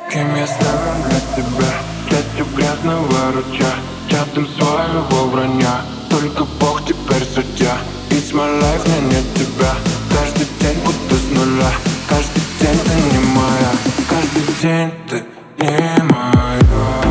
Кем я стану для тебя, частью грязного ручья, частым своего вранья. Только Бог теперь судья. It's my life, но нет тебя. Каждый день будто с нуля. Каждый день ты не моя. Каждый день ты не моя.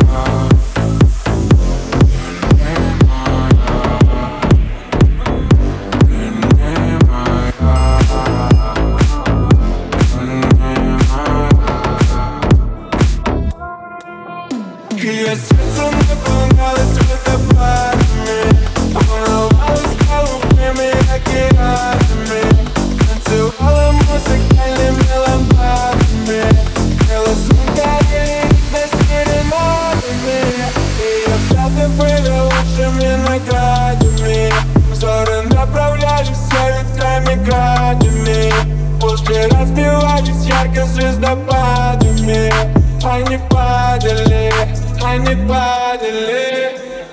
Ее сердце наполнялось водопадами, волновалось голубыми океанами, танцевала музыкальными лампадами, пела сумка с серенадами. Ее взгляды были лучшими наградами, взоры направлялись все ветрами градами, пушки разбивались ярко звездопадами. Они падали, они падали.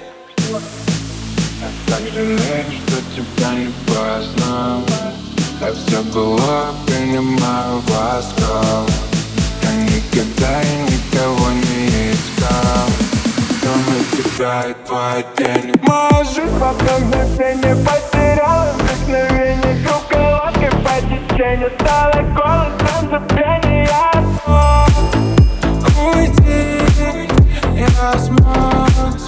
Я так жалею, что тебя не познал. Я все было, принимаю восход. Я никогда и никого не искал, кроме тебя и твоей тени. Моя жизнь во мгновение потеряла вдохновение, круговаткой по течению стала голосом забвения. Уйди, я смог.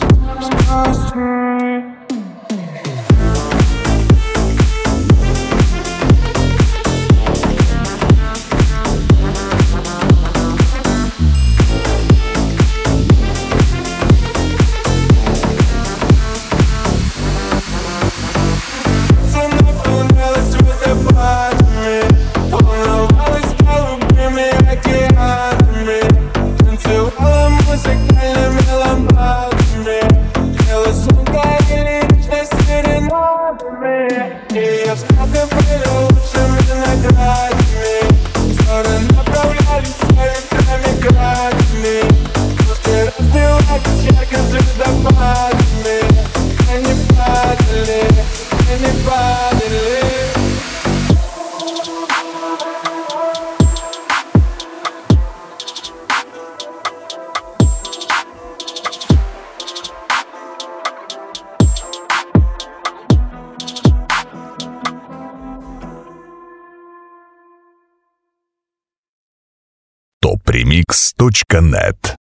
Наполнялась водопадами, волновалась голубыми океанами, танцевала музыкальными лампадами, пела сумка лично с серенадами. Ее взгляды были лучшими наградами, взоры направлялись ветрами градами, пушки разбивались ярко звездопадами. Они падали, они падали. topremix.net